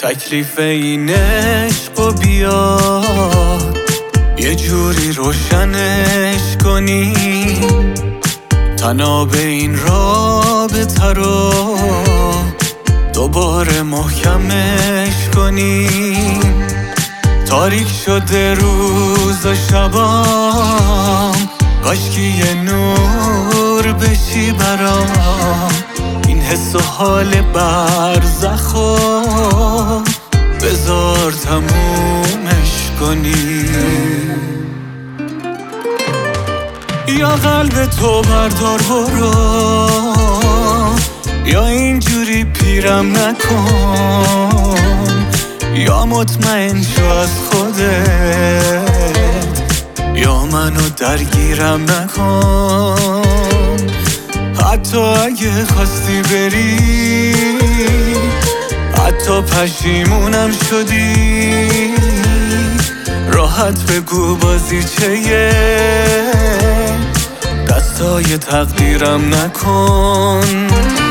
تکلیف این عشق و بیاد یه جوری روشنش کنیم، تناب این رابطه رو دوباره محکمش کنیم. تاریک شده روز و شبام، کاشکی یه نور بشی برام. این حس و حال برزخو بذار تمومش کنیم. یا قلب تو بردار برو، یا اینجوری پیرم نکن. یا مطمئن شو از خودت، یا منو درگیرم نکن. حتی اگه خواستی بری، حتی پشیمونم شدی، راحت بگو بازیچه دستای تقدیرم نکن.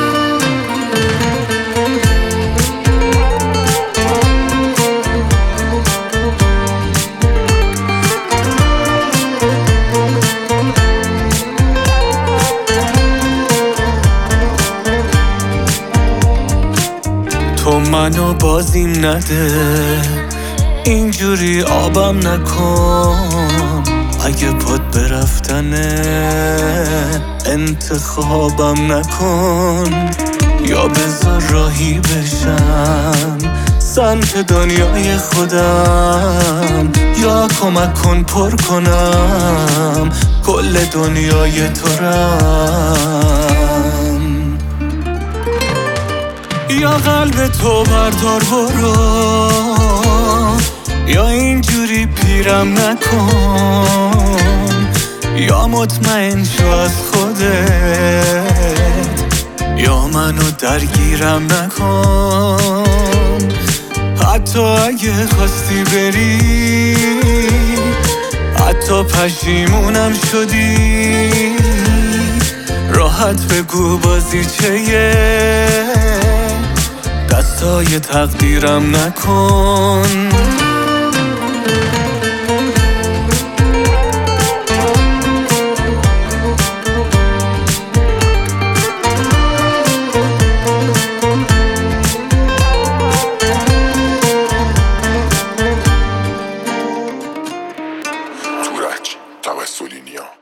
تو منو بازیم نده، اینجوری آبم نکن. اگه پات برفتنه انتخابم نکن. یا بذار راهی بشم سمت دنیای خودم، یا کمک کن پر کنم کل دنیای تو رم. یا قلب تو بردار برو، یا اینجوری پیرم نکن. یا مطمئن شو از خودت، یا منو درگیرم نکن. حتی اگه خواستی بری، حتی پشیمونم شدی، راحت بگو بازیچه دستای تقدیرم نکن. تورج توسلینیا